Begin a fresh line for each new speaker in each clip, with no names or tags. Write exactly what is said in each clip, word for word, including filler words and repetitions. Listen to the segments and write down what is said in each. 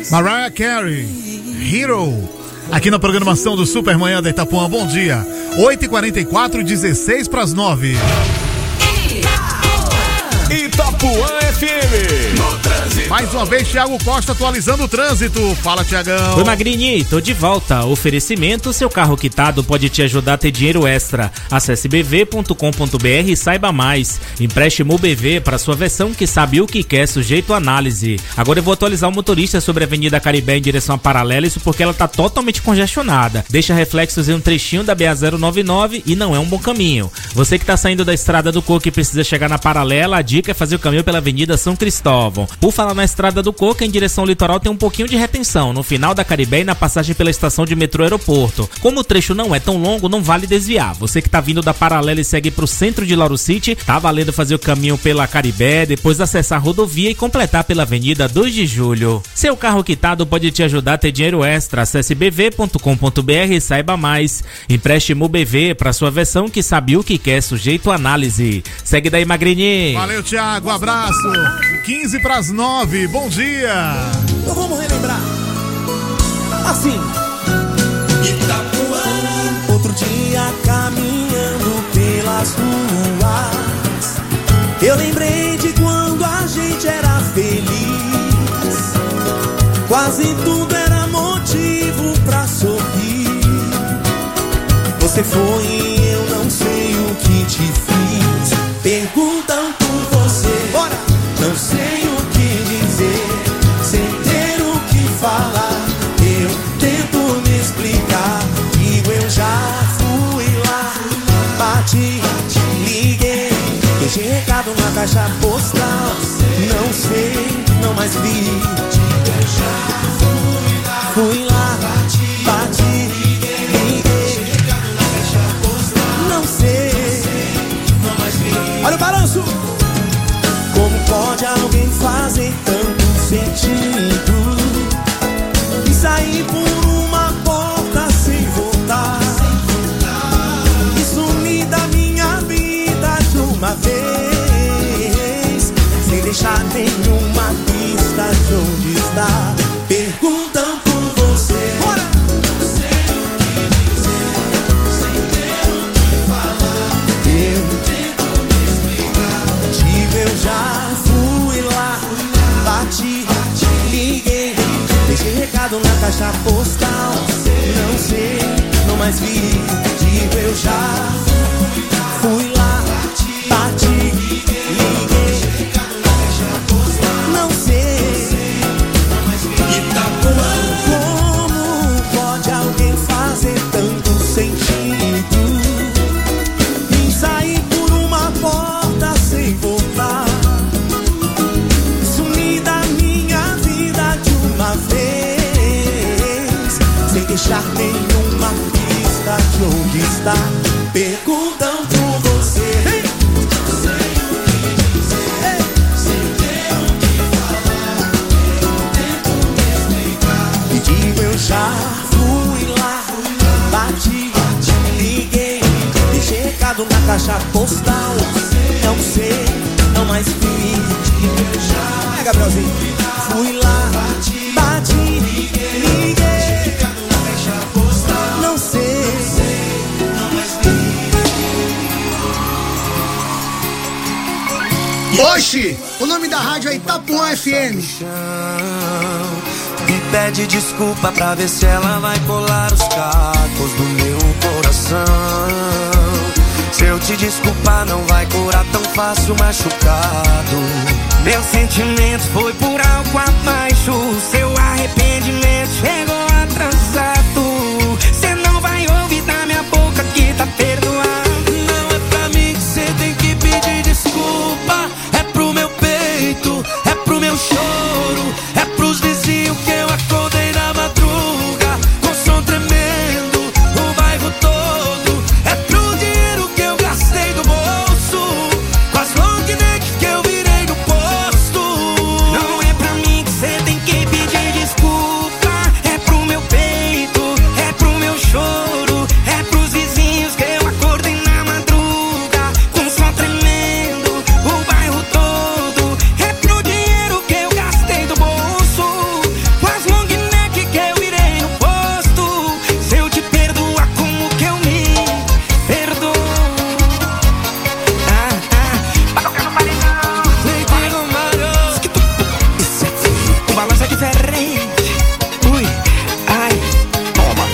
Mariah Carey, Hero, aqui na programação do Super Manhã da Itapuã. Bom dia, oito e quarenta e quatro, dezesseis para as nove.
Itapuã F M. No trânsito.
Mais uma vez, Thiago Costa atualizando o trânsito. Fala, Thiagão.
Oi, Magrini, tô de volta. Oferecimento, seu carro quitado pode te ajudar a ter dinheiro extra. Acesse b v ponto com ponto b r e saiba mais. Empréstimo B V para sua versão que sabe o que quer, sujeito à análise. Agora eu vou atualizar o motorista sobre a Avenida Caribé em direção à Paralela, isso porque ela tá totalmente congestionada. Deixa reflexos em um trechinho da B A zero nove nove e não é um bom caminho. Você que tá saindo da Estrada do Coco e precisa chegar na Paralela, a dica é fazer o caminho pela Avenida São Cristóvão. Por falar na Estrada do Coco, em direção ao litoral tem um pouquinho de retenção, no final da Caribé e na passagem pela estação de metrô Aeroporto. Como o trecho não é tão longo, não vale desviar. Você que tá vindo da Paralela e segue pro centro de Lauro City, tá valendo fazer o caminho pela Caribé, depois acessar a rodovia e completar pela Avenida dois de julho. Seu carro quitado pode te ajudar a ter dinheiro extra. Acesse b v ponto com ponto b r e saiba mais. Empréstimo B V para sua versão que sabe o que quer, sujeito à análise. Segue daí, Magrini.
Valeu, Thiago, abraço. quinze para as nove, bom dia.
Então vamos relembrar. Assim. Itapuã. Outro dia caminhando pelas ruas, eu lembrei de quando a gente era feliz. Quase tudo era motivo pra sorrir. Você foi e eu não sei o que te fiz. Perguntam por você, bora. Não sei o que dizer, sem ter o que falar. Eu tento me explicar, digo eu já fui lá, bati, liguei, deixei recado na caixa postal. Não sei, não mais vi, digo eu já fui lá, fui lá, bati, liguei, deixei recado na caixa postal. Não sei, não mais vi. Olha o balanço. Como pode alguém fazer tanto sentido e sair por uma porta sem voltar, e sumir da minha vida de uma vez, sem deixar nenhuma pista de onde está? Perguntam por você, bora. Não sei o que dizer, sem ter o que falar. Eu tento me explicar, digo eu já fui lá, bati, liguei, deixei recado na caixa postal. Não sei, não mais vi, digo eu já fui lá, bati, liguei, deixei recado na caixa postal. Não sei, não mais vi. Como pode alguém fazer tanto sentido e sair por uma porta sem voltar, sumir da minha vida de uma vez, sem deixar nenhuma pista de onde está? Perguntam por você, hey! Não sei o que dizer, hey! Sem ter o que falar. Eu tento me explicar e digo eu já fui lá, bati, liguei, deixei recado na caixa postal. Não sei, não mais vi, digo eu já, é, Gabrielzinho, fui lá, bati, liguei, deixei recado na caixa postal. Não sei, não mais vi.
Oxi, o nome da rádio é Itapuã F M.
E pede desculpa pra ver se ela vai colar os cacos do meu coração. Se eu te desculpar não vai curar tão fácil o machucado. Meu sentimento foi por algo abaixo. Seu arrependimento chegou atrasado. Cê não vai ouvir da minha boca que tá perdoado. Não é pra mim que cê tem que pedir desculpa. É pro meu peito, é pro meu choro, é pros vizinhos que eu acordei na madruga com som tremendo, o bairro todo. É pro dinheiro que eu gastei do bolso, com as long neck que eu virei no posto. Não é pra mim que cê tem que pedir diferente. Ui, ai, toma.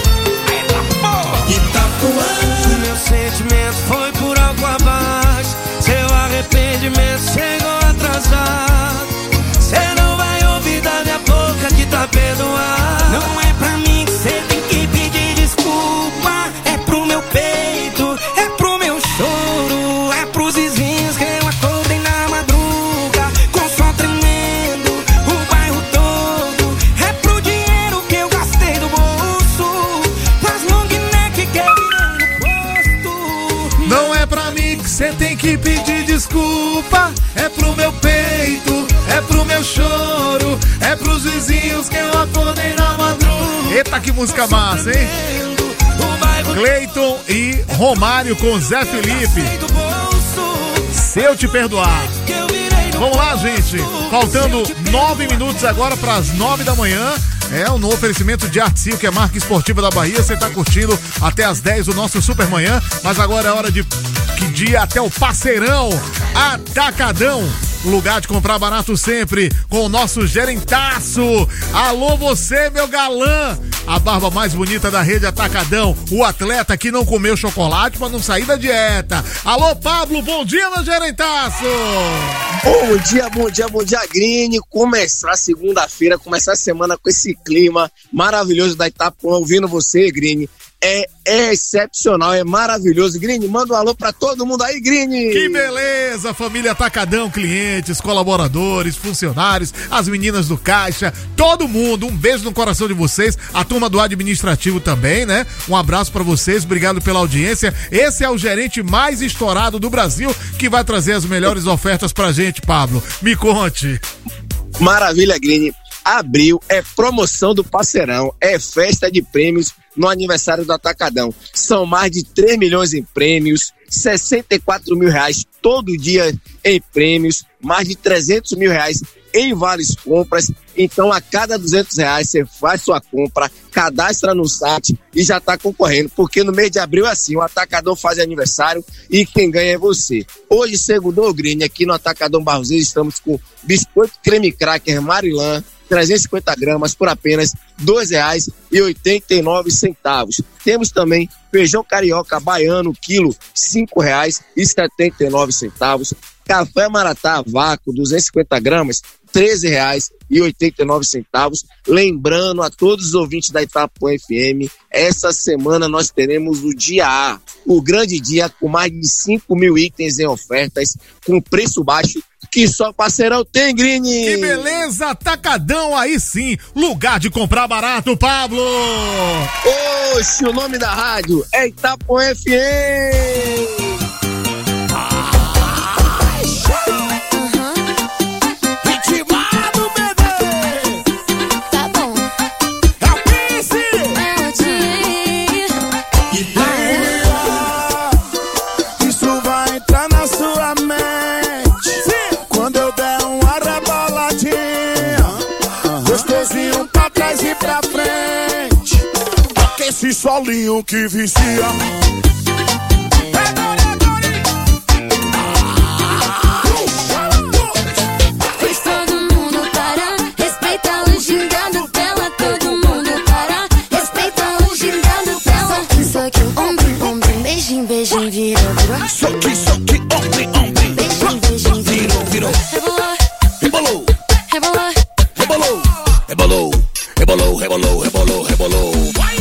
Itapuã. Meu sentimento foi por água abaixo. Seu arrependimento chegou atrasado. Cê não vai ouvir da minha boca que tá perdoado. Não é pra mim que cê tem que pedir desculpa. É pro meu peito, é pro meu choro. É pros vizinhos que eu acordei na madruga com som tremendo, o bairro todo. É pro dinheiro que eu gastei do bolso, pras long neck que eu virei no posto.
Não é pra mim que cê tem que pedir desculpa. É pro meu peito, é pro meu choro. É pros vizinhos que eu acordei na madruga. Eita, que música massa, hein? Cleiton e Romário com Zé Felipe. Se eu te perdoar. Vamos lá, gente. Faltando nove minutos agora para as nove da manhã. É um novo oferecimento de Artsil, que é a marca esportiva da Bahia. Você tá curtindo até as dez o nosso Super Manhã. Mas agora é hora de que dia até o Parceirão Atacadão. Lugar de comprar barato sempre com o nosso gerentaço. Alô você, meu galã. A barba mais bonita da rede Atacadão. O atleta que não comeu chocolate pra não sair da dieta. Alô, Pablo, bom dia, meu gerentaço.
Bom dia, bom dia, bom dia, Green. Começar segunda-feira, começar a semana com esse clima maravilhoso da Itapuã. Ouvindo você, Green. É, é excepcional, é maravilhoso. Green, manda um alô pra todo mundo aí, Green.
Que beleza, família Atacadão, clientes, colaboradores, funcionários, as meninas do caixa, todo mundo, um beijo no coração de vocês, a turma do administrativo também, né? Um abraço pra vocês, obrigado pela audiência. Esse é o gerente mais estourado do Brasil, que vai trazer as melhores ofertas pra gente, Pablo. Me conte.
Maravilha, Green. Abril é promoção do Parceirão, é festa de prêmios no aniversário do Atacadão. São mais de três milhões em prêmios, sessenta e quatro mil reais todo dia em prêmios, mais de trezentos mil reais em várias compras. Então, a cada duzentos reais você faz sua compra, cadastra no site e já está concorrendo, porque no mês de abril é assim, o Atacadão faz aniversário e quem ganha é você. Hoje, segundo o Green, aqui no Atacadão Barros, estamos com biscoito creme cracker Marilã, trezentos e cinquenta gramas por apenas dois reais e oitenta e nove centavos. Temos também feijão carioca baiano, quilo, cinco reais e setenta e nove centavos. Café Maratá vácuo, duzentos e cinquenta gramas, treze reais e oitenta e nove centavos. Lembrando a todos os ouvintes da Itapuã F M, essa semana nós teremos o dia A, o grande dia com mais de cinco mil itens em ofertas, com preço baixo, que só Parceirão tem, Green.
Que beleza, Atacadão, aí sim, lugar de comprar barato, Pablo.
Oxe, o nome da rádio é Itapuã F M.
Esse solinho que vicia.
Fez todo mundo parar, respeita o gingado dela. Todo mundo parar, respeita o gingado dela. Só que ombro, ombro, beijinho, beijinho, virou, virou.
Só que, só que ombro, ombro,
beijinho, beijinho,
virou, virou.
Rebolou,
rebolou,
rebolou,
rebolou, rebolou, rebolou, rebolou, rebolou, rebolou.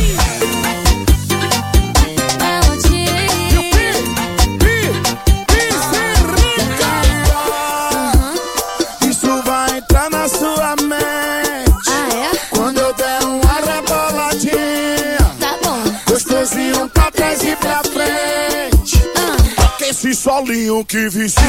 Esse solinho que vicia.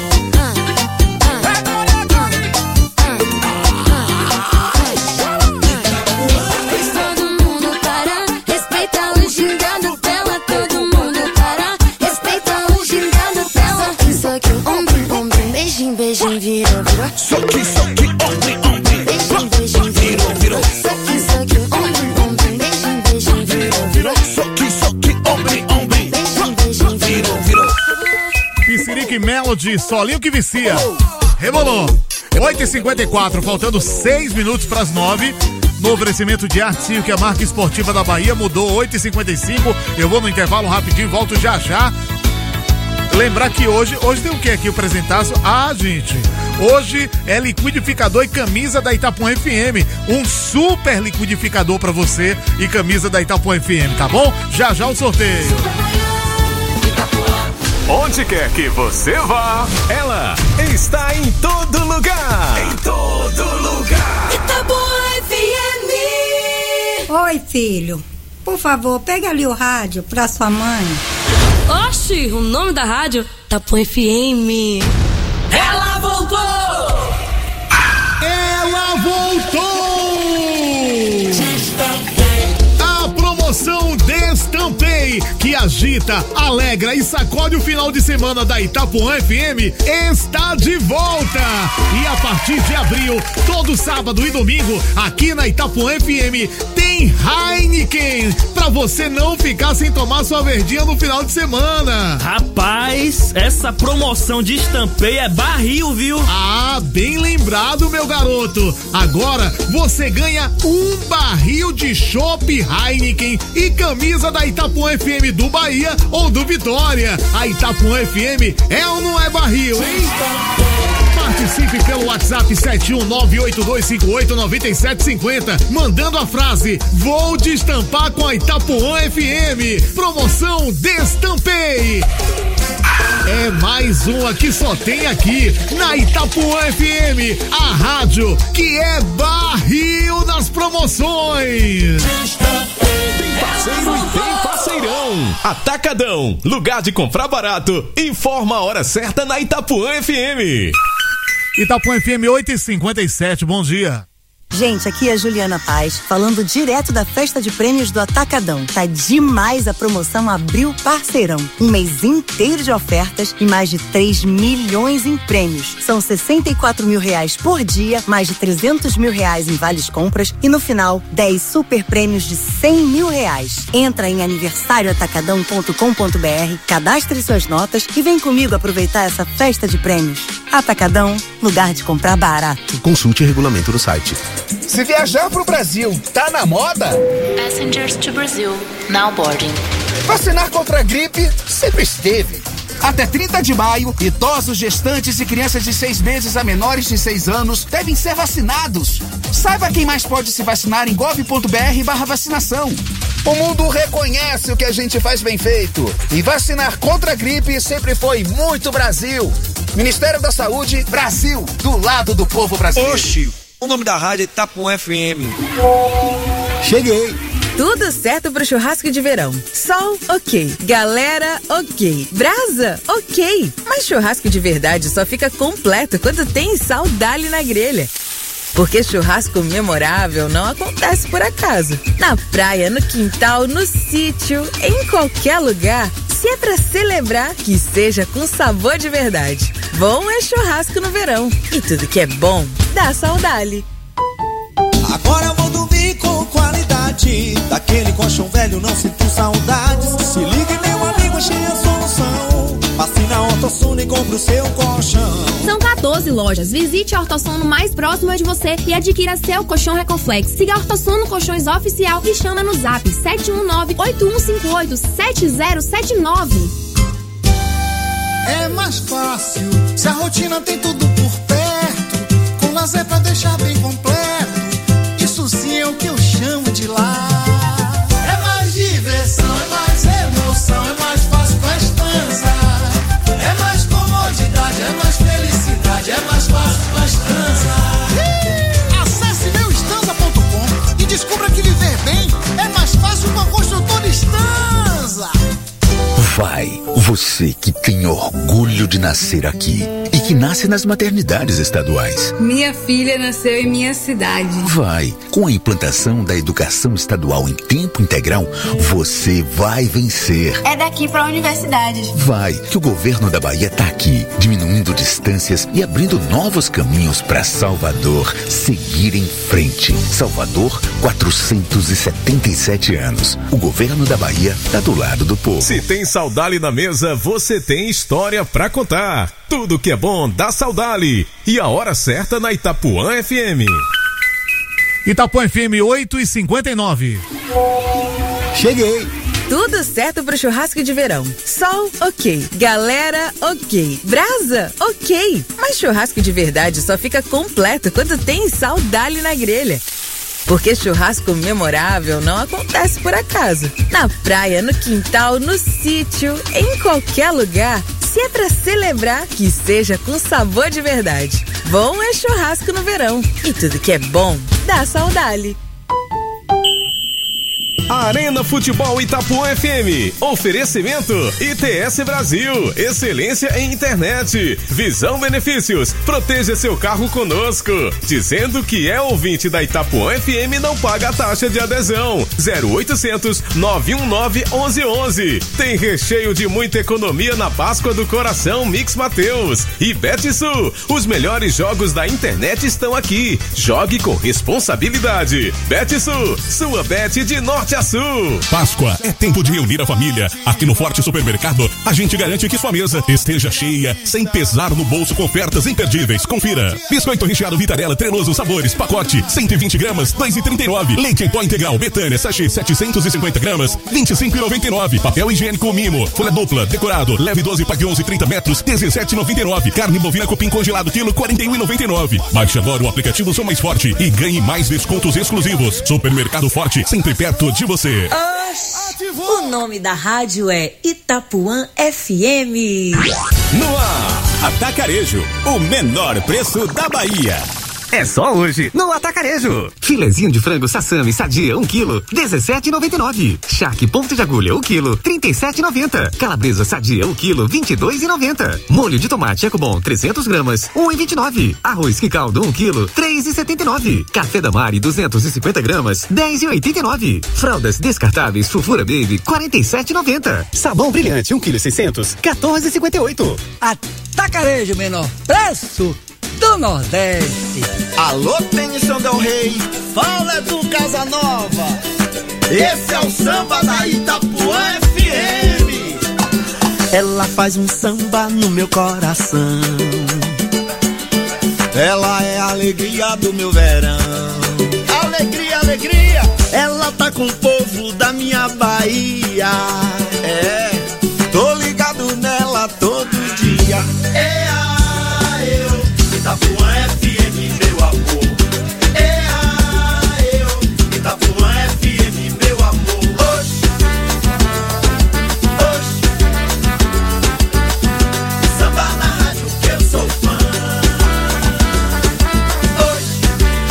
fez todo mundo parar, respeita o gingado dela. Todo mundo parar, respeita o gingado dela. Só que ombro, ombro, beijinho, beijinho, virou, virou.
Só que, só que ombro, ombro,
beijinho, beijinho,
virou, virou.
Só que, só que ombro, ombro, beijinho, beijinho, virou, virou.
Só que, só que ombro, ombro,
beijinho, beijinho,
virou, virou.
Piscirica e Melody, solinho que vicia. Rebolou. oito e cinquenta e quatro, faltando seis minutos para as nove. No oferecimento de Arte Circo, a marca esportiva da Bahia, mudou oito e cinquenta e cinco. Eu vou no intervalo rapidinho, volto já já. Lembrar que hoje, hoje tem o que aqui, o presentaço? Ah, gente, hoje é liquidificador e camisa da Itapuã F M. Um super liquidificador pra você e camisa da Itapuã F M, tá bom? Já já o sorteio.
Onde quer que você vá, ela está em todo lugar. Em todo lugar.
Itapuã F M.
Oi, filho. Por favor, pega ali o rádio pra sua mãe.
Oxi, o nome da rádio? Itapuã F M.
Ela voltou!
Ela voltou! A promoção Destampei, que agita, alegra e sacode o final de semana da Itapuã F M, está de volta! E a partir de abril, todo sábado e domingo, aqui na Itapuã F M, tem Heineken, pra você não ficar sem tomar sua verdinha no final de semana.
Rapaz, essa promoção de Estampei é barril, viu?
Ah, bem lembrado, meu garoto. Agora você ganha um barril de chopp Heineken e camisa da Itapuã F M do Bahia ou do Vitória. A Itapuã F M é ou não é barril, hein? Participe pelo WhatsApp sete um nove oito dois cinco oito nove sete cinco zero, mandando a frase: vou destampar com a Itapuã F M. Promoção Destampei. É mais uma que só tem aqui na Itapuã F M, a rádio que é barril nas promoções.
Tem parceiro e tem parceirão. Atacadão, lugar de comprar barato. Informa a hora certa na Itapuã F M.
Itapuã F M oito e cinquenta e sete, bom dia.
Gente, aqui é a Juliana Paz, falando direto da festa de prêmios do Atacadão. Tá demais a promoção Abril Parceirão. Um mês inteiro de ofertas e mais de três milhões em prêmios. São sessenta e quatro mil reais por dia, mais de trezentos mil reais em vales compras e no final, dez super prêmios de cem mil reais. Entra em aniversário atacadão ponto com ponto b r, cadastre suas notas e vem comigo aproveitar essa festa de prêmios. Atacadão, lugar de comprar barato.
Consulte o regulamento no site.
Se viajar pro Brasil tá na moda?
Passengers to Brazil, now boarding.
Vacinar contra a gripe sempre esteve. Até trinta de maio, idosos, gestantes e crianças de seis meses a menores de seis anos devem ser vacinados. Saiba quem mais pode se vacinar em gov ponto b r barra vacinação. O mundo reconhece o que a gente faz bem feito. E vacinar contra a gripe sempre foi muito Brasil. Ministério da Saúde, Brasil, do lado do povo brasileiro.
Oxi, o nome da rádio é Itapuã F M.
Cheguei.
Tudo certo pro churrasco de verão. Sol, ok. Galera, ok. Brasa, ok. Mas churrasco de verdade só fica completo quando tem Saudali na grelha. Porque churrasco memorável não acontece por acaso. Na praia, no quintal, no sítio, em qualquer lugar. Se é pra celebrar, que seja com sabor de verdade. Bom é churrasco no verão. E tudo que é bom, dá Saudali.
Agora eu vou dormir com qualidade. Daquele colchão velho não sinto saudades. Se liga, meu amigo, achei a solução. Passe na Ortosono e compre o seu colchão.
São quatorze lojas. Visite a Ortosono mais próxima de você e adquira seu colchão Recoflex. Siga a Ortosono Colchões Oficial e chama no zap sete um nove oito um cinco oito sete zero sete nove.
É mais fácil se a rotina tem tudo por perto. Com lazer pra deixar bem completo. Isso sim é o que eu chamo de lar. É mais diversão, é mais emoção, é mais fácil com a estança. É mais comodidade, é mais felicidade, é mais fácil com a estança. Acesse meu estanza ponto com e descubra que viver bem é mais fácil com a construtora Estanza.
Vai, você que tem orgulho de nascer aqui e que nasce nas maternidades estaduais.
Minha filha nasceu em minha cidade.
Vai, com a implantação da educação estadual em tempo integral, você vai vencer.
É daqui para a universidade.
Vai, que o governo da Bahia tá aqui, diminuindo distâncias e abrindo novos caminhos para Salvador seguir em frente. Salvador, quatrocentos e setenta e sete anos. O governo da Bahia tá do lado do povo.
Se tem Saudali na mesa, você você tem história pra contar. Tudo que é bom dá saudade. E a hora certa na Itapuã F M.
Itapuã F M oito e cinquenta e nove.
Cheguei. Tudo certo pro churrasco de verão. Sol, ok. Galera, ok. Brasa, ok. Mas churrasco de verdade só fica completo quando tem saudade na grelha. Porque churrasco memorável não acontece por acaso. Na praia, no quintal, no sítio, em qualquer lugar. Se é pra celebrar, que seja com sabor de verdade. Bom é churrasco no verão. E tudo que é bom, dá saudade.
Arena Futebol Itapuã F M. Oferecimento I T S Brasil. Excelência em internet. Visão Benefícios. Proteja seu carro conosco. Dizendo que é ouvinte da Itapuã F M não paga a taxa de adesão. zero oitocentos, nove um nove, onze onze. Tem recheio de muita economia na Páscoa do Coração Mix Mateus. E Betsul. Os melhores jogos da internet estão aqui. Jogue com responsabilidade. Betsul. Sua bet de norte a sul.
Páscoa é tempo de reunir a família. Aqui no Forte Supermercado, a gente garante que sua mesa esteja cheia, sem pesar no bolso, com ofertas imperdíveis. Confira. Biscoito recheado Vitarella, treloso sabores, pacote, cento e vinte gramas, dois e trinta e nove. Leite em pó integral, Betânia, sachê, setecentos e cinquenta gramas, vinte e cinco e noventa e nove. Papel higiênico Mimo, folha dupla, decorado, leve doze, pague onze e trinta metros, dezessete e noventa e nove. Carne bovina cupim congelado, quilo, quarenta e um e noventa e nove. Baixe agora o aplicativo Sou Mais Forte e ganhe mais descontos exclusivos. Supermercado Forte, sempre perto de você.
Oxi, o nome da rádio é Itapuã F M.
No ar, Atacarejo, o menor preço da Bahia.
É só hoje, no Atacarejo. Filezinho de frango Sassami Sadia, um quilo, dezessete e noventa e nove. Charque ponto de agulha, um quilo, trinta e sete e noventa. Calabresa Sadia, um quilo, vinte e dois e noventa. Molho de tomate Ecobom, trezentos gramas, um e vinte e nove. Arroz Quicaldo, um quilo, três e setenta e nove. Café da Mari, duzentos e cinquenta gramas, dez e oitenta e nove. Fraldas descartáveis Fufura Baby, quarenta e sete e noventa. Sabão Brilhante, um quilo e seiscentos, quatorze e cinquenta e oito.
Atacarejo, menor preço do Nordeste.
Alô, Tenição Del Rey, fala do Casa Nova. Esse é o samba da Itapuã F M.
Ela faz um samba no meu coração.
Ela é a alegria do meu verão. Alegria, alegria.
Ela tá com o povo da minha Bahia.
É, tô ligado nela todo dia. É a eu, Itapuã F M, meu amor. É a eu, Itapuã F M, meu amor. Oxi, oxi. Samba na rádio que eu sou fã. Oxi,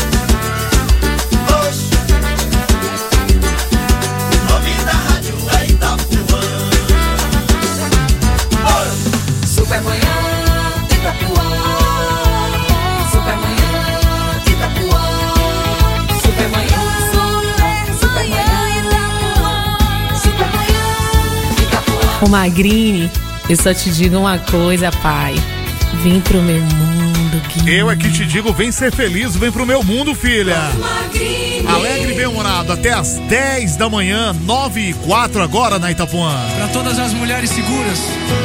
oxi. O nome da rádio é Itapuã. Oxi.
Supermanhã Itapuã. Supermanhã Itapuã. Supermanhã, Supermanhã Itapuã. Supermanhã Itapuã.
Ô Magrini, eu só te digo uma coisa, pai. Vem pro meu mundo, Gui.
Eu é que te digo, vem ser feliz, vem pro meu mundo, filha. Alegre e bem-humorado, até às dez da manhã, nove e quatro agora na Itapuã.
Pra todas as mulheres seguras.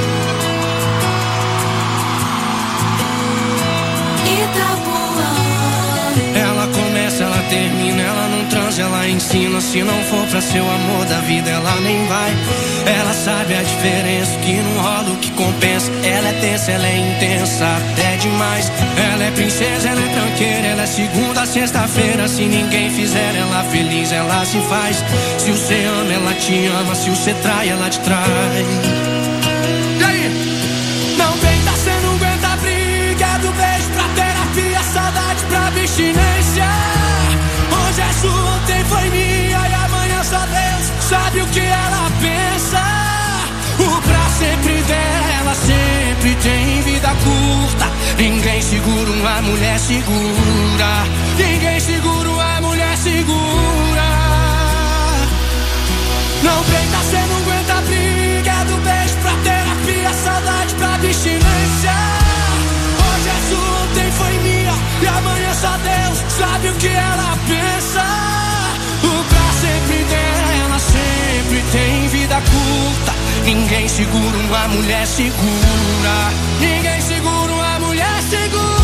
Ela começa, ela termina, ela não transa, ela ensina. Se não for pra ser o amor da vida, ela nem vai. Ela sabe a diferença, o que não rola, o que compensa. Ela é tensa, ela é intensa, até demais. Ela é princesa, ela é tranqueira, ela é segunda a sexta-feira. Se ninguém fizer ela feliz, ela se faz. Se você ama, ela te ama, se você trai, ela te trai. E aí? Não tenta, cê não aguenta a briga, é do beijo pra terapia, saudade pra abstinência. Hoje é sua, ontem foi minha e amanhã só Deus sabe o que ela pensa. O pra sempre dela sempre tem vida curta. Ninguém segura uma mulher segura. Ninguém segura uma mulher segura. Não tenta, cê não aguenta a briga, é do beijo pra terapia, saudade pra abstinência. Hoje é sua, ontem foi minha e amanhã só Deus sabe o que ela pensa. O pra sempre dela sempre tem vida curta. Ninguém segura uma mulher segura. Ninguém segura uma mulher segura.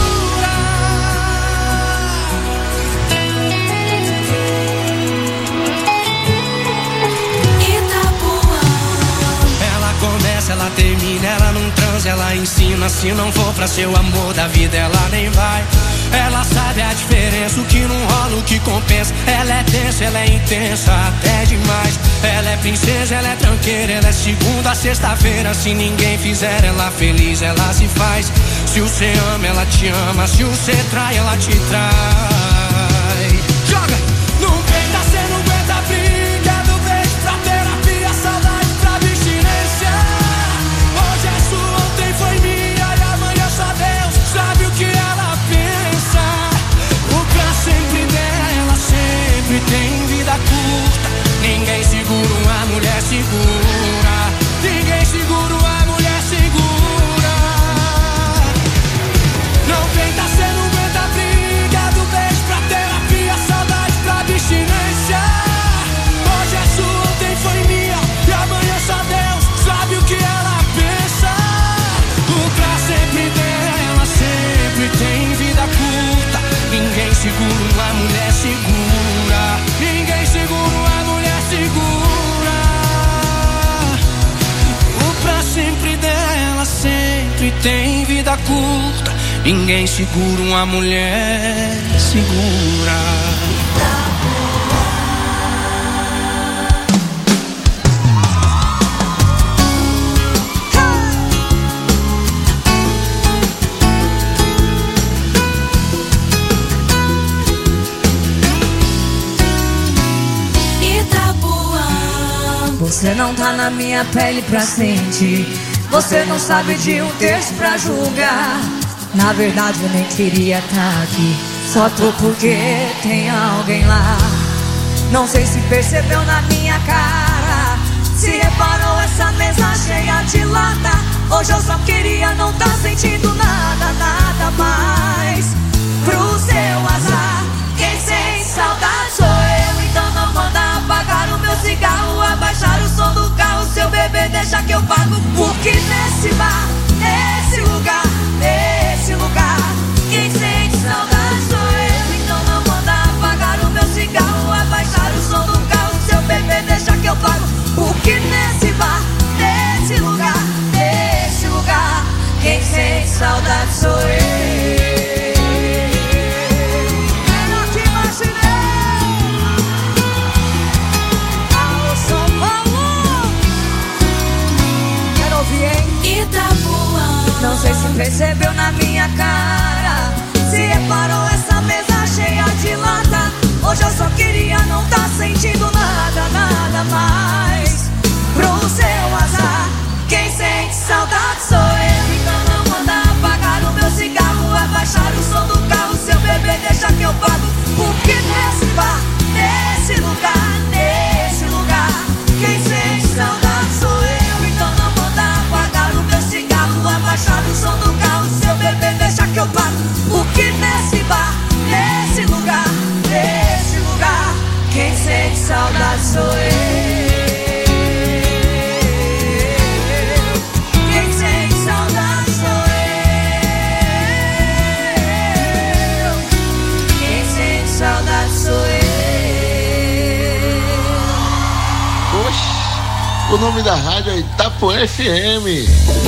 Ela começa, ela termina, ela não transa, ela ensina. Se não for pra ser o amor da vida, ela nem vai. Ela sabe a diferença, o que não rola, o que compensa. Ela é tensa, ela é intensa, até demais. Ela é princesa, ela é tranqueira, ela é segunda a sexta-feira. Se ninguém fizer ela feliz, ela se faz. Se você ama, ela te ama. Se você trai, ela te trai. Joga! Não peita, cê não aguenta a briga. Do beijo pra terapia, saudade pra abstinência. Hoje é sua, ontem foi minha, e amanhã só Deus sabe o que ela pensa. O pra sempre dela sempre tem vida curta. Ninguém segura uma mulher segura. Ninguém segura uma mulher segura. Não tenta, cê não aguenta a briga. Do beijo pra terapia, saudade pra abstinência. Hoje é sua, ontem foi minha, e amanhã só Deus sabe o que ela pensa. O pra sempre dela sempre tem vida curta. Ninguém segura uma mulher segura. Ninguém segura uma mulher segura. O pra sempre dela sempre tem vida curta. Ninguém segura uma mulher segura.
Você não tá na minha pele pra sentir. Você não sabe de um terço pra julgar. Na verdade eu nem queria tá aqui. Só tô porque tem alguém lá. Não sei se percebeu na minha cara. Se reparou essa mesa cheia de lata. Hoje eu só queria não tá sentindo nada, nada mais. Pro seu azar, quem sente saudade sou eu. Então não manda apagar o meu cigarro, abaixar o som do carro. Seu bebê deixa que eu pago. Porque nesse bar, nesse lugar, nesse lugar, quem sente saudade sou eu. Então não manda apagar o meu cigarro, abaixar o som do carro. Seu bebê deixa que eu pago. Porque nesse bar, nesse lugar, nesse lugar, quem sente saudade sou eu. Não sei se percebeu na minha cara. Se reparou essa mesa cheia de lata. Hoje eu só queria não tá sentindo nada, nada mais. Pro seu azar, quem sente saudade sou eu. Então não manda apagar o meu cigarro, abaixar o som do carro. Seu bebê deixa que eu pago. Porque nesse bar, nesse lugar, nesse lugar, quem sente saudade sou eu. Então não manda apagar o meu cigarro, abaixar o som do carro. Seu bebê deixa que eu pago. Porque nesse bar, nesse lugar, nesse lugar, quem sente saudade sou eu. Quem sente saudade sou eu. Quem sente saudade sou eu.
Oxe, o nome da rádio é Itapuã F M.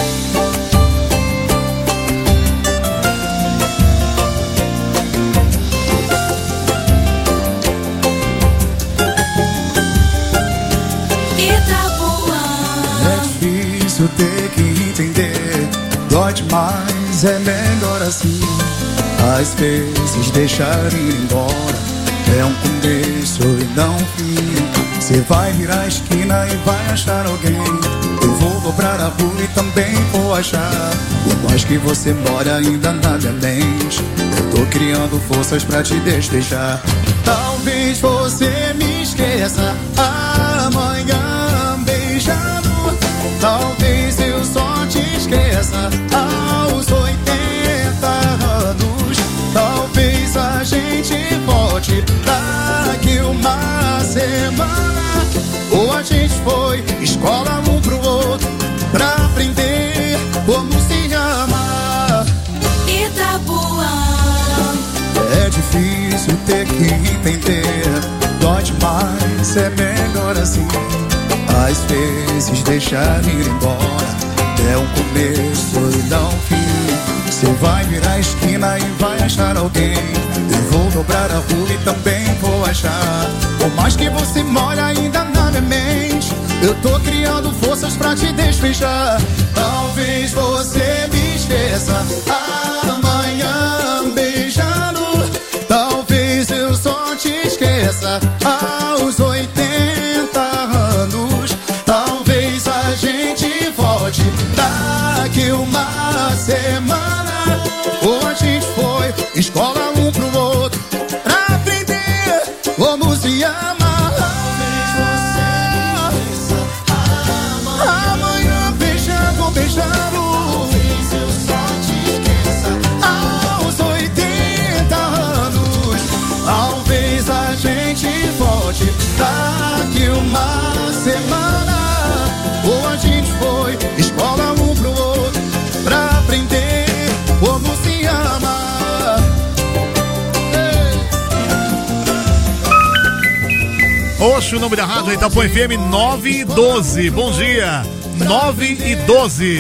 Eu ter que entender, dói demais, é melhor assim. Às vezes deixar ir embora é um começo e não um fim. Você vai virar a esquina e vai achar alguém. Eu vou dobrar a rua e também vou achar. Por mais que você mora ainda na minha mente, eu tô criando forças pra te despejar. Talvez você me esqueça amanhã beijando. Talvez eu só te esqueça aos oitenta anos. Talvez a gente volte daqui uma semana. Ou a gente foi escola um pro outro, entender. Dói demais, é melhor assim. Às vezes deixar ir embora é um começo e não um fim. Você vai virar a esquina e vai achar alguém. Eu vou dobrar a rua e também vou achar. Por mais que você molhe ainda na minha mente, eu tô criando forças pra te despejar. Talvez você me esqueça amanhã beijando. Talvez eu só te esqueça aos oitenta anos. Talvez a gente volte daqui uma semana. Ou a gente foi escola um pro outro pra aprender como se ama. Amanhã beijando, beijando. Talvez eu só te esqueça aos oitenta anos. Talvez a gente volte daqui uma semana. Ou a gente foi escola um pro outro pra aprender como se ama.
Oxe, o nome da rádio Itapuã F M nove e doze. Bom dia, nove e doze.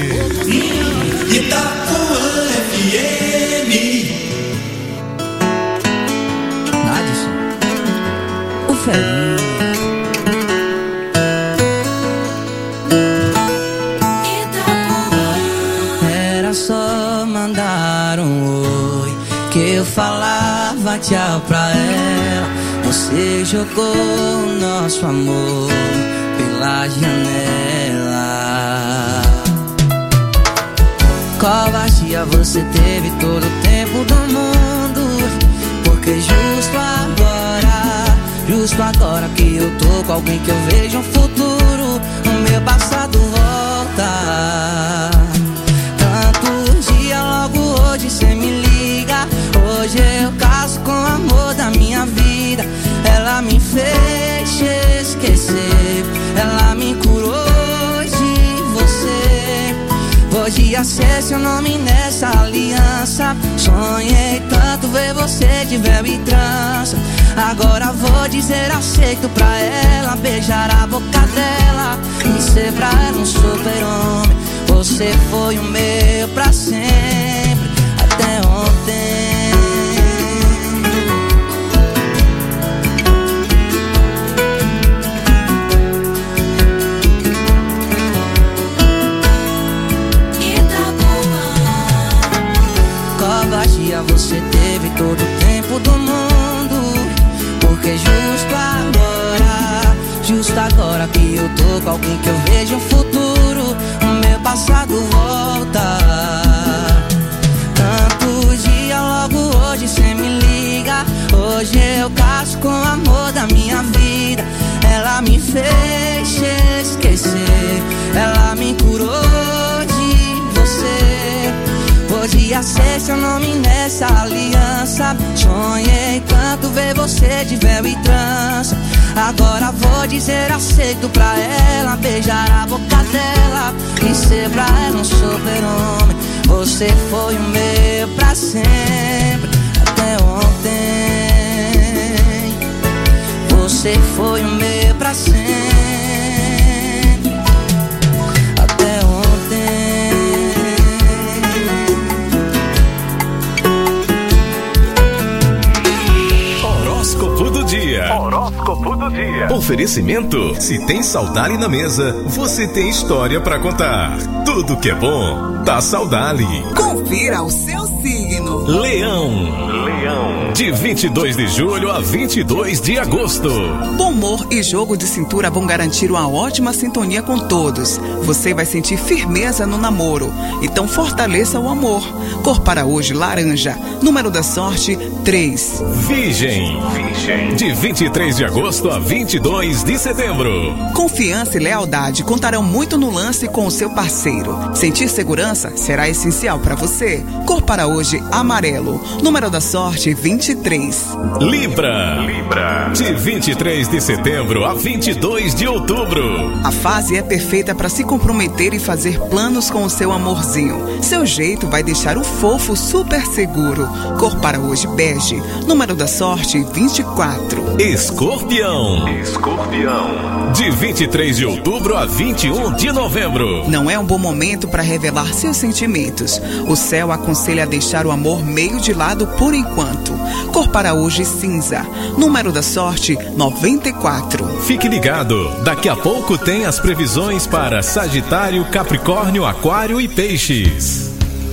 Itapuã F M.
Nadson, o Ferinho.
Era só mandar um oi que eu falava tchau pra ela. Você jogou o nosso amor pela janela. Covardia, você teve todo o tempo do mundo. Porque justo agora, justo agora que eu tô com alguém que eu vejo um futuro, o meu passado volta. Tanto dia, logo hoje cê me liga. Hoje eu caso com o amor da minha vida. Ela me fez esquecer, ela me curou de você. Podia ser seu nome nessa aliança. Sonhei tanto ver você de véu e trança. Agora vou dizer aceito pra ela, beijar a boca dela e ser pra ela um super-homem. Você foi o meu pra sempre, até ontem. Você teve todo o tempo do mundo. Porque justo agora, justo agora que eu tô com alguém que eu vejo um futuro, o meu passado volta. Tanto dia, logo hoje cê me liga. Hoje eu caso com o amor da minha vida. Ela me fez esquecer, ela me curou de você. Podia ser seu nome nessa aliança. Sonhei tanto ver você de véu e trança. Agora vou dizer aceito pra ela, beijar a boca dela e ser pra ela um super-homem. Você foi o meu pra sempre, até ontem. Você foi o meu pra sempre, até ontem.
Horóscopo do dia. Horóscopo do dia. Oferecimento: se tem Saudali na mesa, você tem história pra contar. Tudo que é bom, tá Saudali.
Confira o seu signo.
Leão. Leão. De vinte e dois de julho a vinte e dois de agosto.
Bom humor e jogo de cintura vão garantir uma ótima sintonia com todos. Você vai sentir firmeza no namoro, então fortaleça o amor. Cor para hoje, laranja. Número da sorte, três.
Virgem. Virgem. De vinte e três de agosto a vinte e dois de setembro.
Confiança e lealdade contarão muito no lance com o seu parceiro. Sentir segurança será essencial para você. Cor para hoje, amarelo. Número da sorte, vinte e três.
Libra. Libra. De vinte e três de setembro a vinte e dois de outubro.
A fase é perfeita para se comprometer e fazer planos com o seu amorzinho. Seu jeito vai deixar o fofo super seguro. Cor para hoje, bege. Número da sorte, vinte e quatro.
Escorpião. Escorpião. De vinte e três de outubro a vinte e um de novembro.
Não é um bom momento para revelar seus sentimentos. O céu aconselha a deixar o amor meio de lado por enquanto. Cor para hoje, cinza. Número da sorte, noventa e quatro.
Fique ligado, daqui a pouco tem as previsões para Sagitário, Capricórnio, Aquário e Peixes.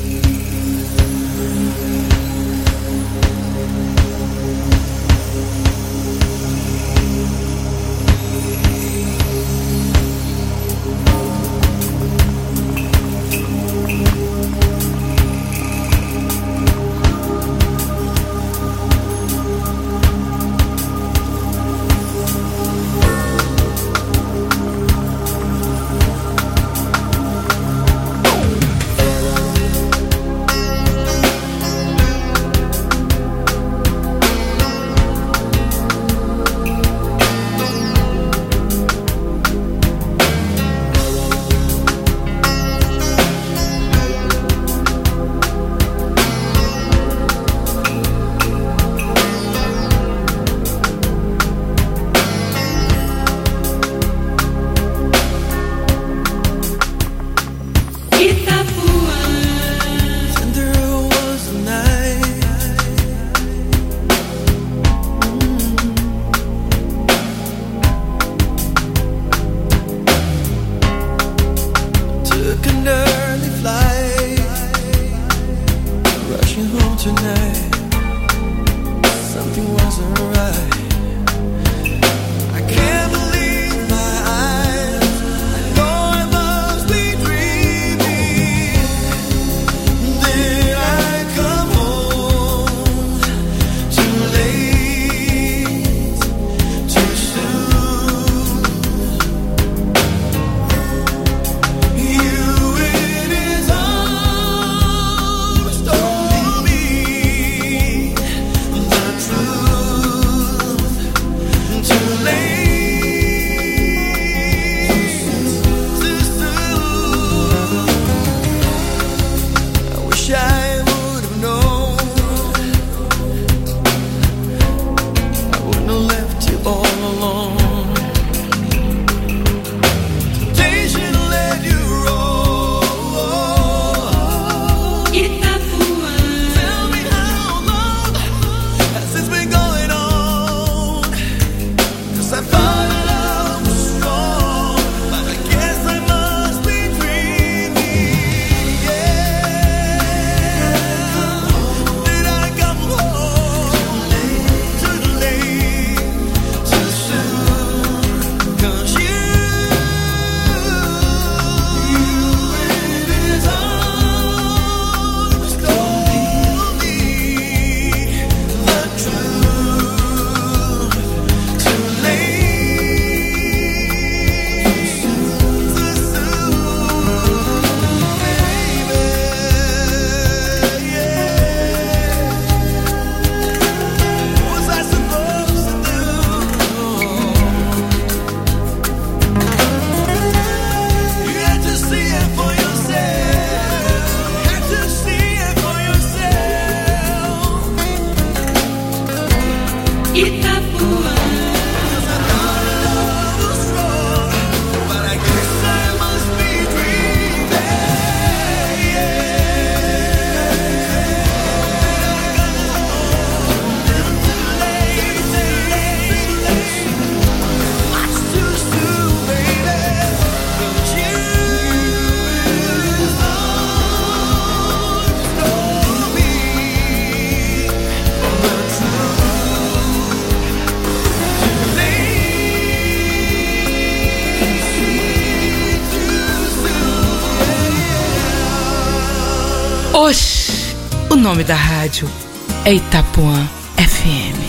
Oxi, o nome da rádio é Itapuã F M.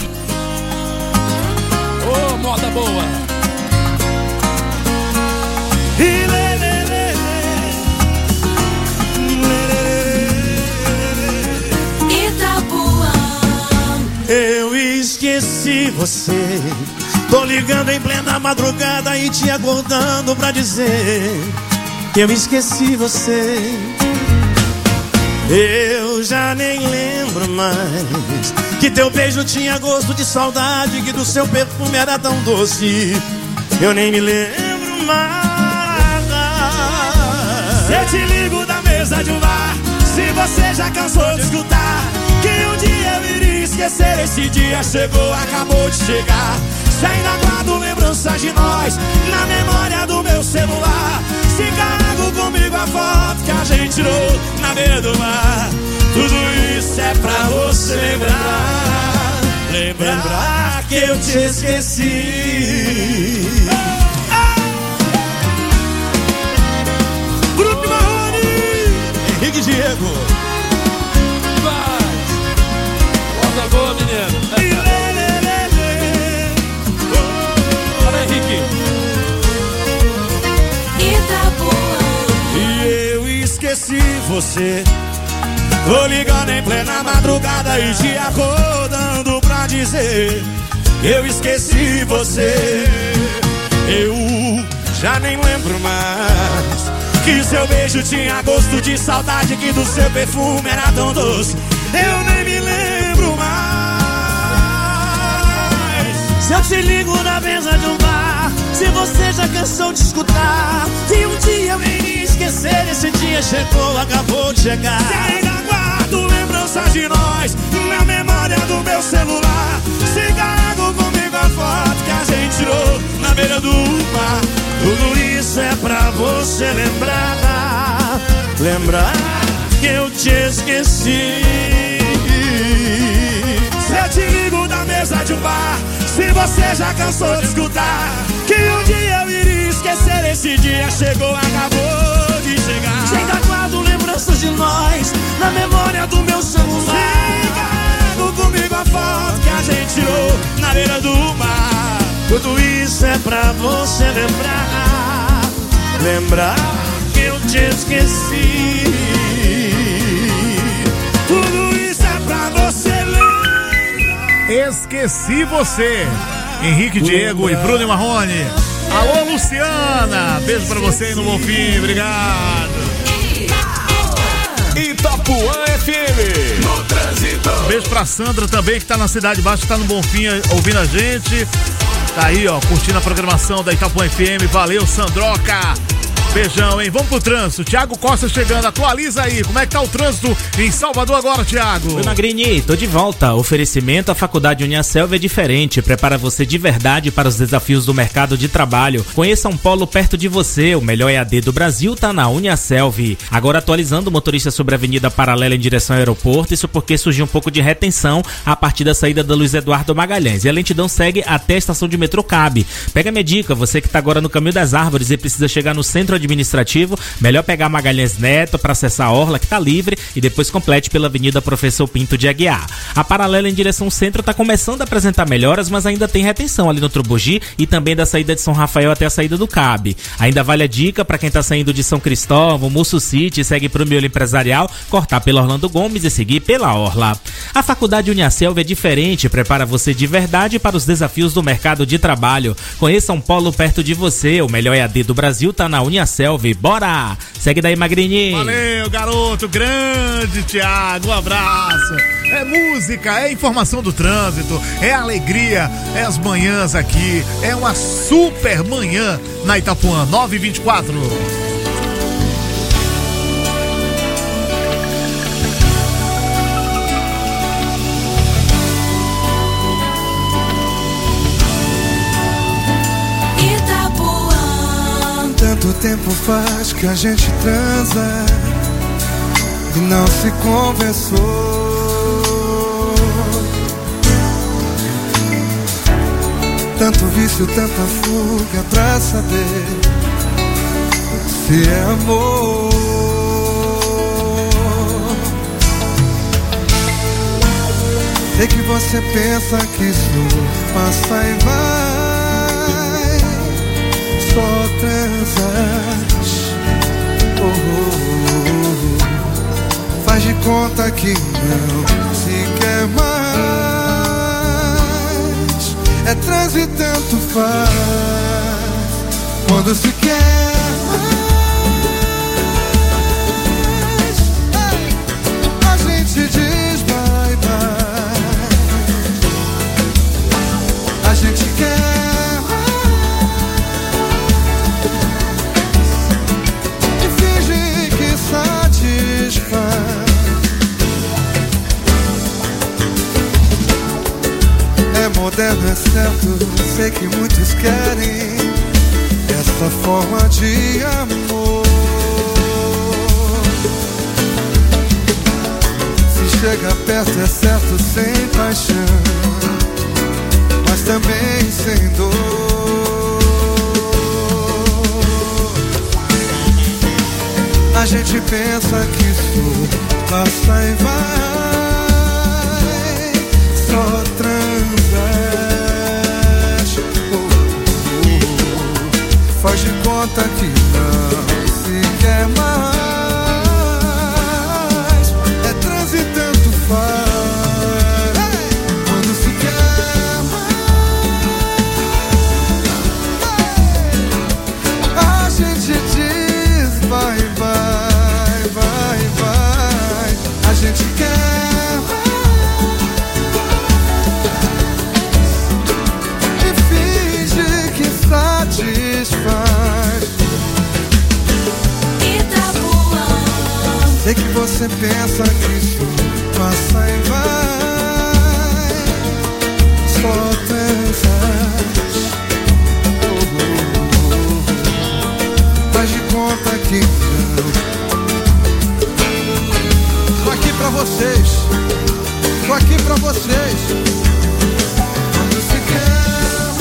Ô, oh, moda boa!
esqueci você. Tô ligando em plena madrugada e te acordando pra dizer que eu esqueci você. Eu já nem lembro mais que teu beijo tinha gosto de saudade, que do seu perfume era tão doce. Eu nem me lembro mais. Se eu te ligo da mesa de um bar, se você já cansou de escutar que um dia eu iria esquecer, esse dia chegou, acabou de chegar. Se ainda guardo lembranças de nós na memória do meu celular, se carrego comigo a foto que a gente tirou na beira do mar, tudo isso é pra você lembrar, lembrar, lembrar que eu te esqueci. Bruno Marrone, Henrique Diego.
Vai, volta boa, menino. Olha, Henrique.
E eu esqueci você. Tô ligando em plena madrugada e te acordando pra dizer que eu esqueci você. Eu já nem lembro mais que seu beijo tinha gosto de saudade, que do seu perfume era tão doce. Eu nem me lembro mais. Se eu te ligo na mesa de um bar, se você já cansou de escutar que um dia eu iria esquecer, esse dia chegou, acabou de chegar. Se ainda guardo lembranças de nós na memória do meu celular, se carrego comigo a foto que a gente tirou na beira do mar, tudo isso é pra você lembrar, lembrar que eu te esqueci. Se eu te ligo da mesa de um bar, se você já cansou de escutar que um dia eu iria esquecer, esse dia chegou, acabou de chegar. Se ainda guardo lembranças de nós na memória do meu celular, se carrego comigo a foto que a gente tirou na beira do mar, tudo isso é pra você lembrar, lembrar que eu te esqueci. Tudo isso é pra você lembrar.
Esqueci você. Henrique Diego e Bruno Marrone. Alô, Luciana. Beijo pra você aí no Bonfim. Obrigado.
Itapuã F M. No trânsito.
Beijo pra Sandra também, que tá na Cidade Baixa, tá no Bonfim ouvindo a gente. Tá aí, ó, curtindo a programação da Itapuã F M. Valeu, Sandroca. Beijão, hein? Vamos pro trânsito. Thiago Costa chegando, atualiza aí. Como é que tá o trânsito em Salvador agora, Thiago?
Oi, Magrini, tô de volta. Oferecimento à Faculdade Uniaselv é diferente. Prepara você de verdade para os desafios do mercado de trabalho. Conheça um polo perto de você. O melhor E A D do Brasil tá na Uniaselv. Agora atualizando o motorista sobre a Avenida Paralela em direção ao aeroporto. Isso porque surgiu um pouco de retenção a partir da saída da Luiz Eduardo Magalhães. E a lentidão segue até a estação de metrô Cabe. Pega minha dica, você que tá agora no Caminho das Árvores e precisa chegar no centro administrativo, melhor pegar Magalhães Neto para acessar a orla que tá livre e depois complete pela Avenida Professor Pinto de Aguiar. A paralela em direção centro tá começando a apresentar melhoras, mas ainda tem retenção ali no Trubugi e também da saída de São Rafael até a saída do Cabe. Ainda vale a dica para quem tá saindo de São Cristóvão, Musso City, segue pro miolo empresarial, cortar pela Orlando Gomes e seguir pela orla. A Faculdade Uniaselv é diferente, prepara você de verdade para os desafios do mercado de trabalho. Conheça um polo perto de você, o melhor E A D do Brasil tá na Uniaselv. Bora! Segue daí, Magrini.
Valeu, garoto, grande Thiago, um abraço. É música, é informação do trânsito, é alegria, é as manhãs aqui, é uma super manhã na Itapuã, nove e vinte e quatro.
Tanto tempo faz que a gente transa e não se conversou. Tanto vício, tanta fuga pra saber se é amor. Sei que você pensa que isso passa e vai, só transas. Oh, oh, oh. Faz de conta que não se quer mais. É transe tanto faz quando se quer mais. A gente diz bye bye. A gente quer mais e finge que satisfaz. É moderno, é certo, sei que muitos querem essa forma de amor. Se chega perto é certo, sem paixão, mas também sem dor. A gente pensa que isso passa e vai, só transa. Faz de conta que não se quer mais. É transe tanto faz quando se quer mais. A gente diz vai, vai, vai, vai. A gente quer mais e finge que satisfaz. Sei que você pensa que isso passa e vai, só transas. Oh, oh, oh. Faz de conta que não. Tô aqui pra vocês, tô aqui pra vocês. Quando se quer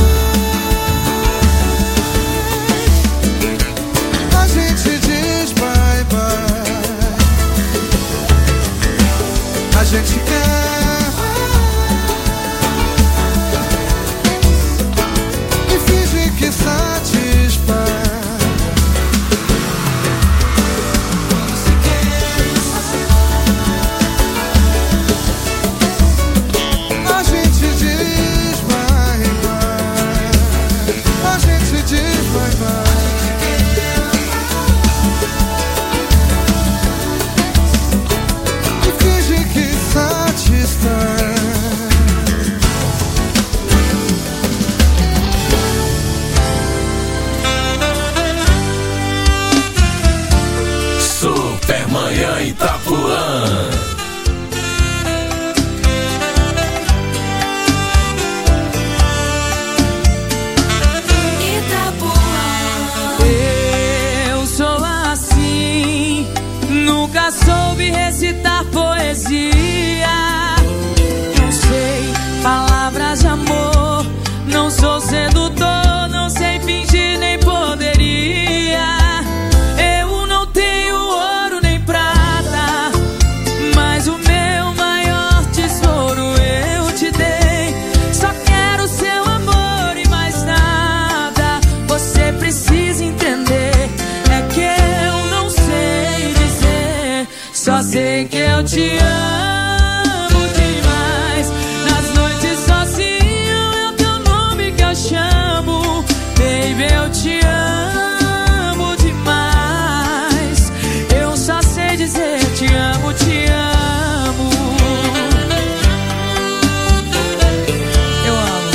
mais, a gente diz bye bye. A gente quer e finge que satisfaz. Se quer, a gente diz vai, vai. A gente diz vai, vai.
Supermanhã Itapuã.
Eu sou assim, nunca soube recitar poesia. Não sei palavras de amor, não sou sedutor, não sei fingir nem poderia. Eu não tenho ouro nem prata, mas o meu maior tesouro eu te dei. Só quero seu amor e mais nada. Você precisa entender, é que eu não sei dizer, só sei que eu te amo demais. Nas noites sozinho é o teu nome que eu chamo. Baby, eu te amo demais. Eu só sei dizer te amo, te amo. Eu amo.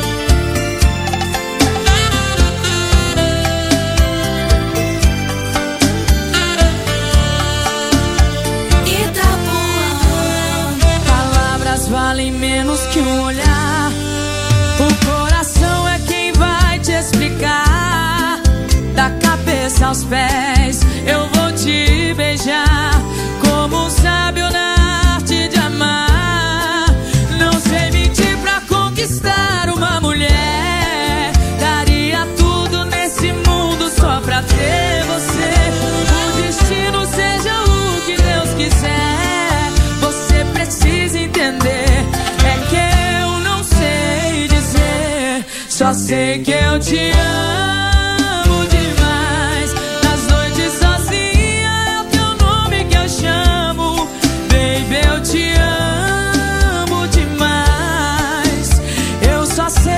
Palavras valem menos que um olhar. O coração é quem vai te explicar. Da cabeça aos pés eu vou te beijar, como um sábio na arte de amar. Não sei mentir pra conquistar uma mulher. Daria tudo nesse mundo só pra ter você. O destino seja o que Deus quiser. Você precisa entender, é que eu não sei dizer, só sei que eu te amo demais. Nas noites sozinha é o teu nome que eu chamo. Baby, eu te amo demais. Eu só sei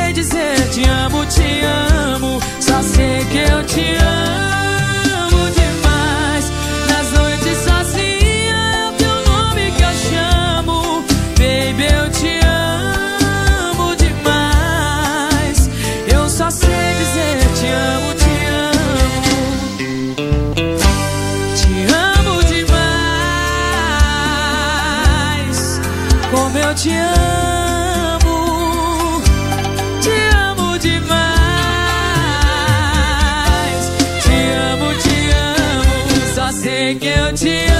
te amo, te amo demais. Te amo, te amo, só sei que eu te amo.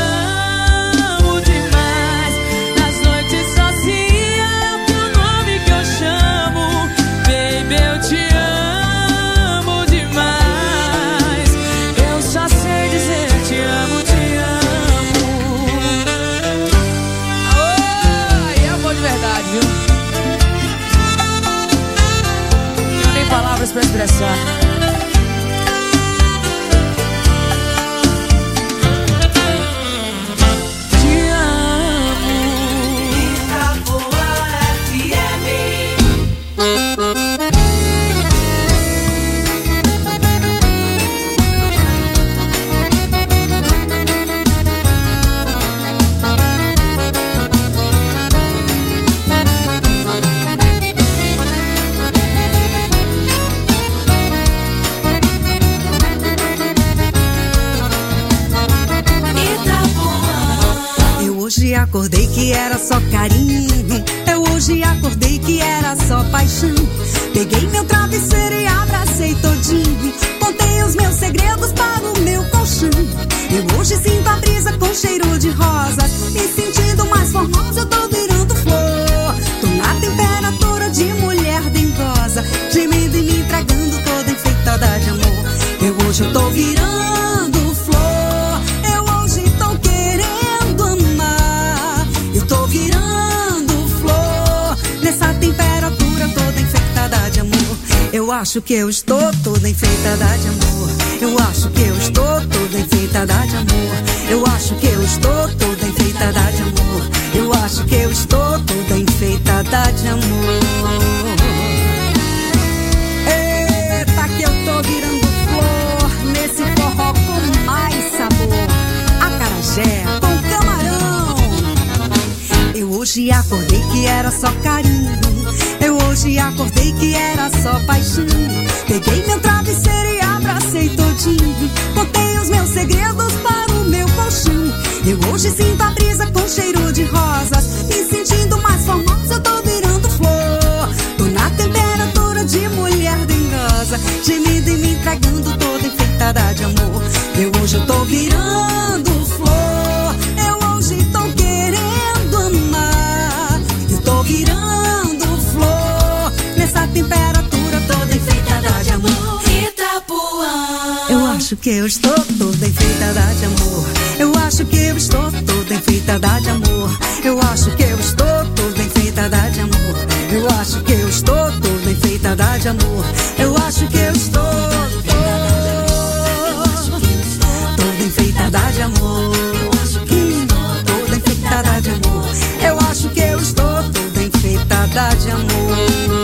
Pra expressar. Te amo. Itapuã F M.
Hoje acordei que era só carinho. Eu hoje acordei que era só paixão. Peguei meu travesseiro e abracei todinho. Contei os meus segredos para o meu colchão. Eu hoje sinto a brisa com cheiro de rosa. Me sentindo mais formosa, eu tô virando flor. Tô na temperatura de mulher dengosa, gemendo e me entregando toda enfeitada de amor. Eu hoje eu tô virando flor. Eu hoje tô querendo amar. Eu tô virando flor nessa temperatura toda enfeitada de amor. Eu acho que eu estou toda enfeitada de amor. Eu acho que eu estou toda enfeitada de amor. Eu acho que eu estou toda enfeitada de amor. Eu acho que eu estou toda enfeitada de amor. Eita, que eu tô virando flor nesse forró com mais sabor. Acarajé com camarão. Eu hoje acordei que era só carinho. Eu hoje acordei que era só paixão. Peguei meu travesseiro e abracei todinho. Contei os meus segredos para o meu colchão. Eu hoje sinto a brisa com cheiro de rosas. Me sentindo mais formosa, eu tô virando flor. Tô na temperatura de mulher dengosa, gemida e me entregando toda enfeitada de amor. Eu hoje eu tô virando flor. Eu hoje tô querendo amar. Eu tô virando flor nessa temperatura toda enfeitada de amor. Itapuã. Eu acho que eu estou toda enfeitada de amor. Eu acho que eu estou toda enfeitada de amor. Eu acho que eu estou toda enfeitada de amor. Eu acho que eu estou toda enfeitada de amor. Eu acho que eu estou toda enfeitada de amor. Toda enfeitada de amor. Eu acho que eu estou toda enfeitada de amor.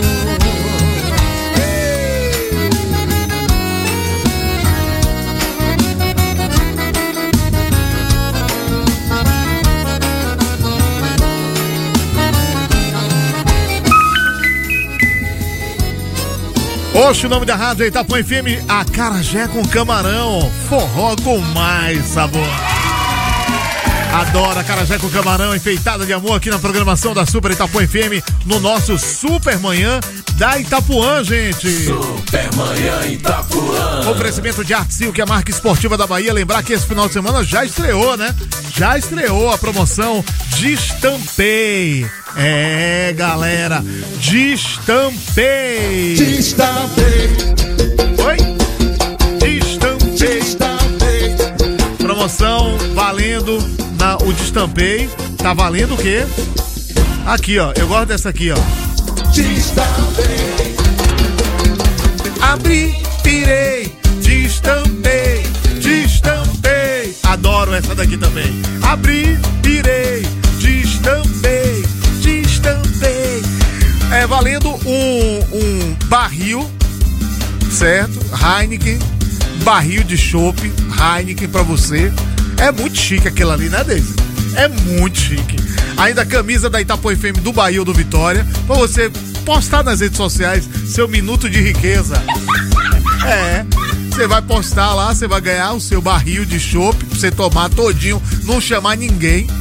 Oxe, o nome da rádio é Itapuã F M, Acarajé com camarão, forró com mais sabor. Adoro acarajé com camarão, enfeitada de amor aqui na programação da Super Itapuã F M, no nosso Super Manhã da Itapuã, gente.
Super Manhã Itapuã.
Oferecimento de Artsil, que é a marca esportiva da Bahia. Lembrar que esse final de semana já estreou, né? Já estreou a promoção Destampei. É, galera, Destampei.
Destampei.
Oi? Destampei. Destampei. Promoção valendo na, o Destampei. Tá valendo o quê? Aqui, ó. Eu gosto dessa aqui, ó.
Destampei.
Abri, tirei, destampei, destampei. Adoro essa daqui também. Abri, tirei, destampei, destampei. É valendo um, um barril, certo? Heineken, barril de chopp, Heineken pra você. É muito chique aquilo ali, né, Deise? É muito chique. Ainda a camisa da Itapuã F M do Bahia ou do Vitória, pra você postar nas redes sociais seu minuto de riqueza. É, você vai postar lá, você vai ganhar o seu barril de chopp pra você tomar todinho, não chamar ninguém,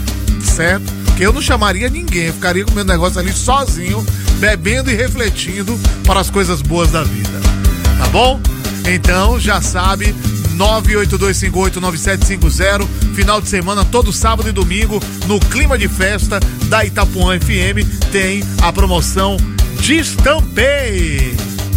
certo? Porque eu não chamaria ninguém, eu ficaria com o meu negócio ali sozinho, bebendo e refletindo para as coisas boas da vida. Tá bom? Então, já sabe, nove oito dois cinco oito nove sete cinco zero, final de semana, todo sábado e domingo, no clima de festa da Itapuã F M, tem a promoção Destampei.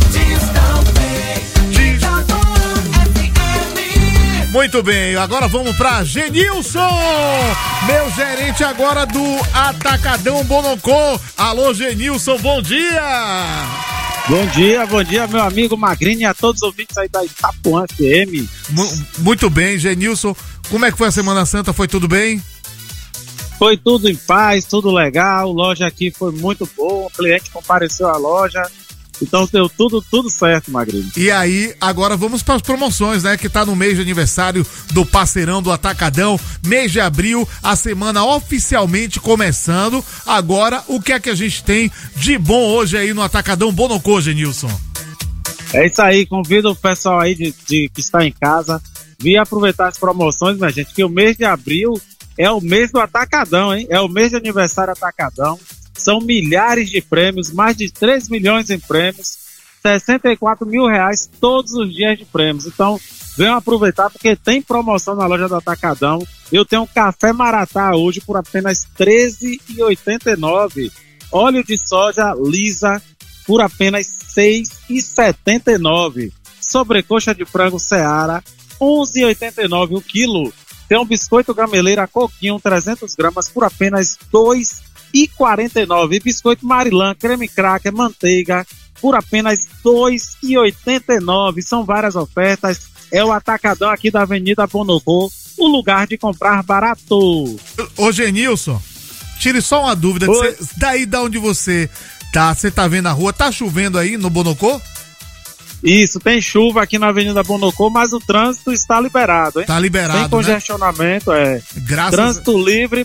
Muito bem, agora vamos pra Genilson, meu gerente agora do Atacadão Bonocô. Alô, Genilson, bom dia!
Bom dia, bom dia, meu amigo Magrini e a todos os ouvintes aí da Itapuã F M.
M- muito bem, Genilson, como é que foi a Semana Santa? Foi tudo bem?
Foi tudo em paz, tudo legal, loja aqui foi muito boa, o cliente compareceu à loja. Então deu tudo, tudo certo, Magrinho.
E aí, agora vamos para as promoções, né? Que tá no mês de aniversário do parceirão do Atacadão, mês de abril, a semana oficialmente começando. Agora, o que é que a gente tem de bom hoje aí no Atacadão Bonocô, Genilson?
É isso aí, convido o pessoal aí de, de, que está em casa, vir aproveitar as promoções, minha gente, que o mês de abril é o mês do Atacadão, hein? É o mês de aniversário Atacadão. São milhares de prêmios, mais de três milhões em prêmios, sessenta e quatro mil reais todos os dias de prêmios. Então, venham aproveitar porque tem promoção na loja do Atacadão. Eu tenho um café Maratá hoje por apenas treze reais e oitenta e nove centavos. Óleo de soja lisa por apenas seis reais e setenta e nove centavos. Sobrecoxa de frango Seara, onze reais e oitenta e nove centavos o quilo. Tem um biscoito gameleira Coquinho, trezentas gramas por apenas dois reais e quarenta e nove centavos. E biscoito Marilã, creme cracker, manteiga, por apenas dois reais e oitenta e nove centavos. São várias ofertas. É o Atacadão aqui da Avenida Bonocô, o lugar de comprar barato.
Ô Genilson, tire só uma dúvida. Cê, daí da onde você tá, você tá vendo a rua, tá chovendo aí no Bonocô?
Isso, tem chuva aqui na Avenida Bonocô, mas o trânsito está liberado, hein?
Tá liberado,
sem congestionamento,
né?
é.
Graças
Trânsito
a...
livre.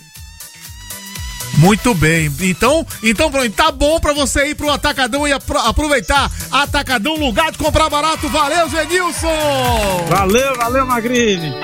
Muito bem, então, então pronto, tá bom pra você ir pro Atacadão e apro- aproveitar Atacadão, lugar de comprar barato. Valeu, Genilson!
Valeu, valeu, Magrini!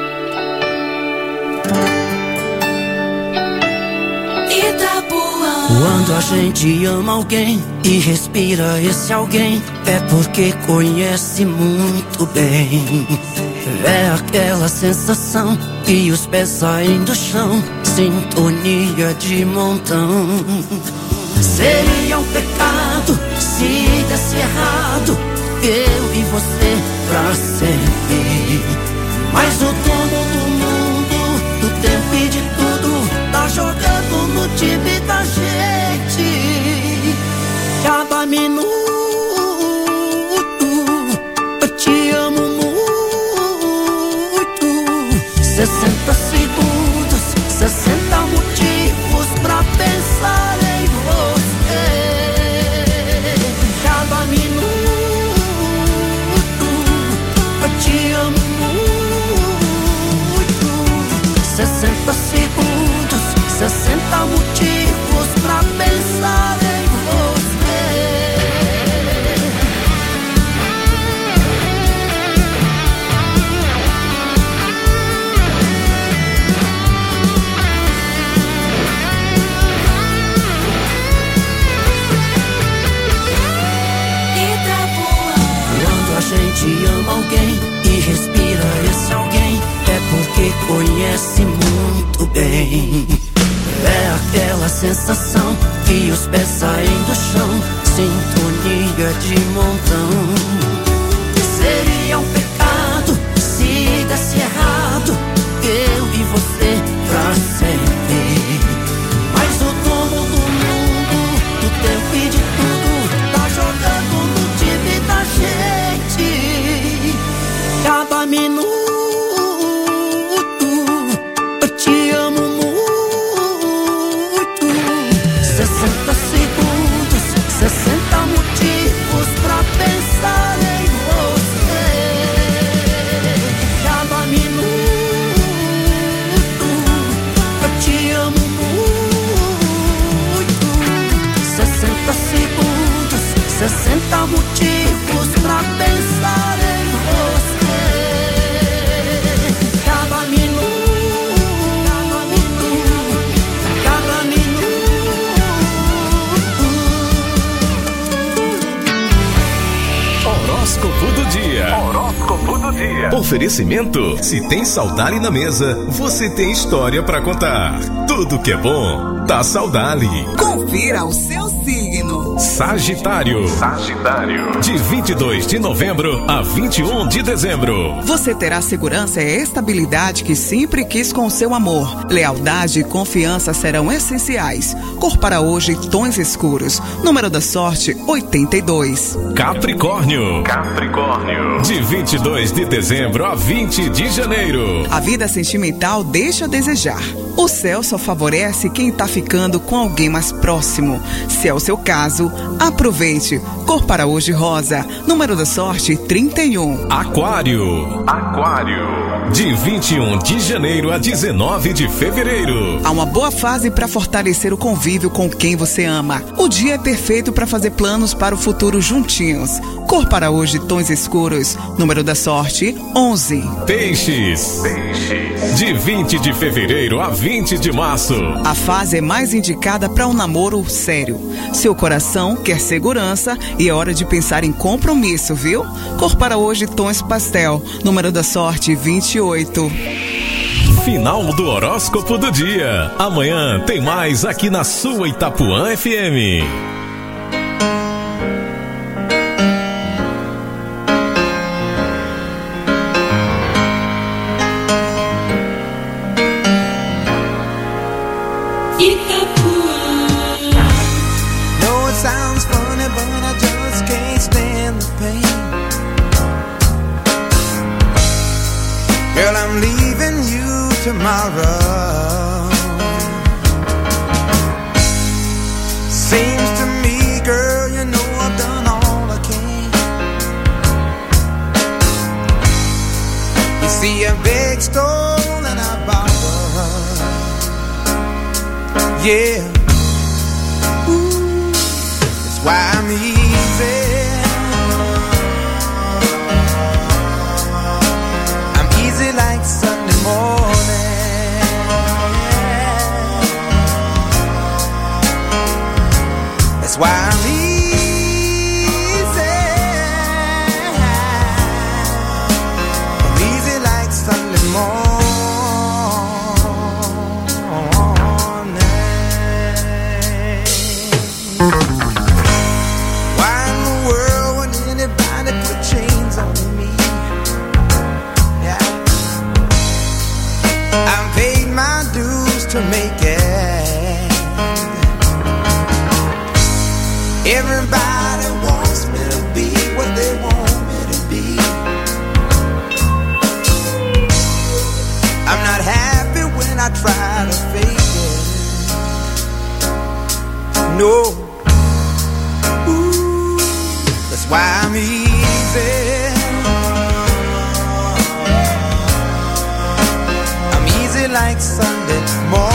Itapuã. Quando a gente ama alguém e respira esse alguém, é porque conhece muito bem. É aquela sensação que os pés saem do chão, sintonia de montão. Seria um pecado se desse errado, eu e você pra sempre. Mas o dono do mundo, do tempo e de tudo, tá jogando no time da gente. Cada minuto eu te amo muito. Sessenta segundos, sessenta motivos pra pensar em você. Cada minuto eu te amo muito. Sessenta segundos, sessenta motivos pra pensar em você. Quando a gente ama alguém e respira esse alguém, é porque conhece muito bem. É aquela sensação que os pés saem do chão, sintonia de montão. Seria um pecado se desse errado, eu e você pra sempre. Mas o dono do mundo, do tempo e de tudo, tá jogando no time da gente. Cada minuto eu te amo muito. Sessenta segundos, sessenta motivos pra pensar em você. Cada minuto eu te amo muito. Sessenta segundos, sessenta motivos pra pensar em você.
Horóscopo do dia. Oferecimento: se tem Saudali na mesa, você tem história pra contar. Tudo que é bom, tá Saudali.
Confira o seu signo.
Sagitário. Sagitário. De vinte e dois de novembro a vinte e um de dezembro.
Você terá segurança e estabilidade que sempre quis com o seu amor. Lealdade e confiança serão essenciais. Cor para hoje, tons escuros. Número da sorte, oitenta e dois.
Capricórnio. Capricórnio. De vinte e dois de dezembro a vinte de janeiro.
A vida sentimental deixa a desejar. O céu só favorece quem tá ficando com alguém mais próximo. Se é o seu caso, aproveite. Cor para hoje, rosa. Número da sorte, trinta e um.
Aquário. Aquário. De vinte e um de janeiro a dezenove de fevereiro.
Há uma boa fase para fortalecer o convívio com quem você ama. O dia é perfeito para fazer planos para o futuro juntinhos. Cor para hoje, tons escuros. Número da sorte, onze.
Peixes. Peixes. De vinte de fevereiro a vinte de março.
A fase é mais indicada para um namoro sério. Seu coração quer segurança e é hora de pensar em compromisso, viu? Cor para hoje, tons pastel. Número da sorte, vinte e oito.
Final do horóscopo do dia. Amanhã tem mais aqui na sua Itapuã F M.
No, it sounds funny, but I just can't stand the pain. Girl, I'm leaving you tomorrow. Seems to me, girl, you know I've done all I can. You see a big stone and I borrow. Yeah. Ooh, that's why I'm easy. I'm easy like Sunday morning. That's why I'm easy. I'm easy like Sunday morning. Why in the world would anybody put chains on me? Yeah. I've paid my dues to make it. Everybody wants me to be what they want me to be. I'm not happy when I try to fake it. No. Ooh, that's why I'm easy. I'm easy like Sunday morning.